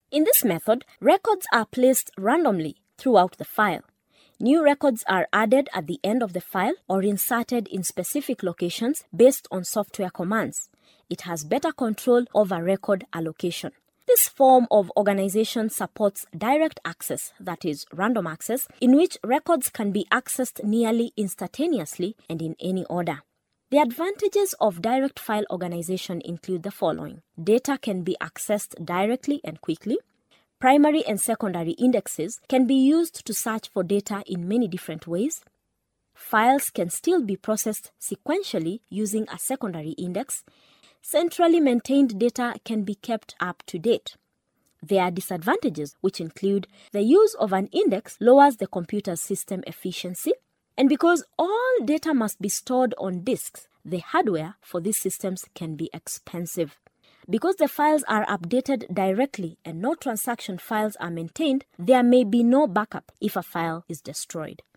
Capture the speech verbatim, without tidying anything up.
In this method, records are placed randomly throughout the file. New records are added at the end of the file or inserted in specific locations based on software commands. It has better control over record allocation. This form of organization supports direct access, that is, random access, in which records can be accessed nearly instantaneously and in any order. The advantages of direct file organization include the following. Data can be accessed directly and quickly. Primary and secondary indexes can be used to search for data in many different ways. Files can still be processed sequentially using a secondary index. Centrally maintained data can be kept up to date. There are disadvantages, which include the use of an index lowers the computer's system efficiency, and because all data must be stored on disks, the hardware for these systems can be expensive. Because the files are updated directly and no transaction files are maintained, there may be no backup if a file is destroyed.